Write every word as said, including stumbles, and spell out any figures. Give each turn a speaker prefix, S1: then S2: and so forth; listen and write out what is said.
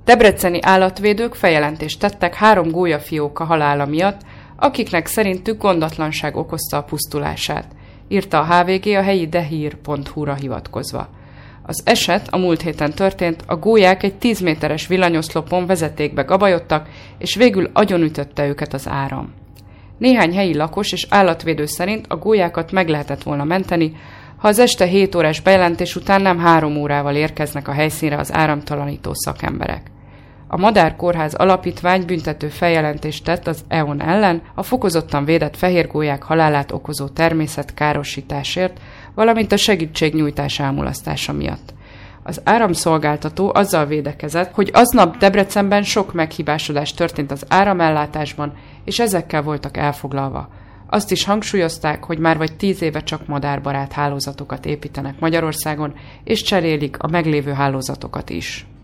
S1: Debreceni állatvédők feljelentést tettek három gólyafióka halála miatt, akiknek szerintük gondatlanság okozta a pusztulását, írta a há vé gé a helyi dehír pont hú-ra hivatkozva. Az eset a múlt héten történt, a gólyák egy tíz méteres villanyoszlopon vezetékbe gabajodtak, és végül agyonütötte őket az áram. Néhány helyi lakos és állatvédő szerint a gólyákat meg lehetett volna menteni, ha az este hét órás bejelentés után nem három órával érkeznek a helyszínre az áramtalanító szakemberek. A Madár Kórház Alapítvány büntető feljelentést tett az é o en ellen a fokozottan védett fehérgólyák halálát okozó természetkárosításért, valamint a segítségnyújtás elmulasztása miatt. Az áramszolgáltató azzal védekezett, hogy aznap Debrecenben sok meghibásodás történt az áramellátásban, és ezekkel voltak elfoglalva. Azt is hangsúlyozták, hogy már vagy tíz éve csak madárbarát hálózatokat építenek Magyarországon, és cserélik a meglévő hálózatokat is.